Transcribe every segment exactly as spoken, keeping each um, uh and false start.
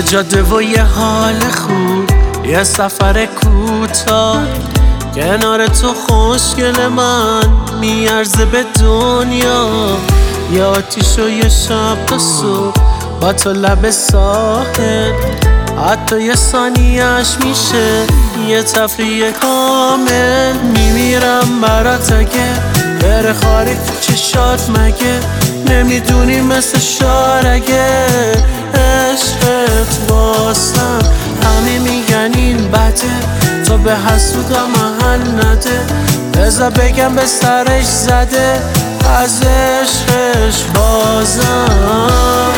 جاده و یه حال خوب، یه سفر کوتاه کنار تو خوشگل من میارزه به دنیا. یه آتیش و یه شب تا صبح با تو لب ساحل، حتی یه ثانیه‌اش میشه یه تفریح کامل. میمیرم برات اگه بره خاری تو چشات، مگه نمیدونی مثل شارگه عشقت واسم همه میگن این بده، تو به حسودا محل نده. بذار بگم به سرش زده از عشقش بازم.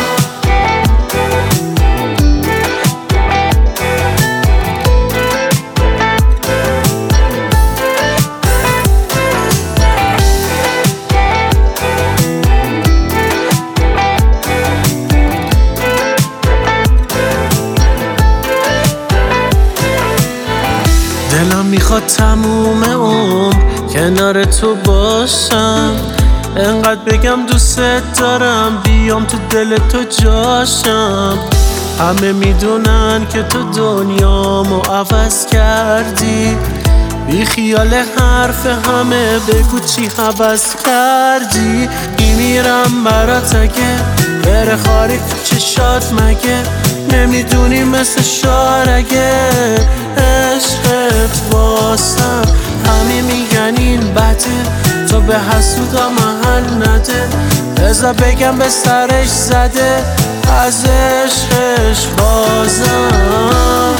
دلم میخواد تموم عمر کنار تو باشم، انقدر بگم دوست دارم بیام تو دل تو جاشم. همه میدونن که تو دنیامو عوض کردی، بی خیال حرف همه بگو چی حوض کردی. میمیرم برات اگه بره خاری تو چشات، مگه نمیدونی مثل شارگه عشقت واسم همه میگن این بده، تو به حسودا محل نده. بذار بگم به سرش زده از عشقش بازم.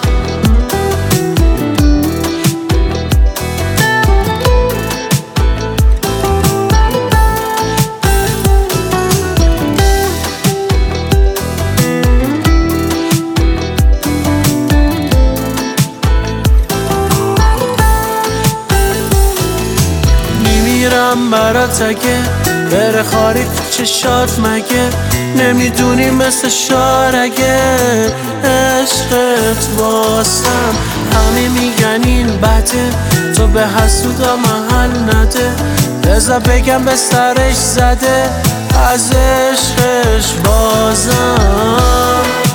میمیرم برات اگه بره خاری تو چشات، مگه نمیدونی مثل شارگه عشقت واسم همه میگن این بده، تو به حسودا محل نده. بذار بگم به سرش زده از عشقش بازم.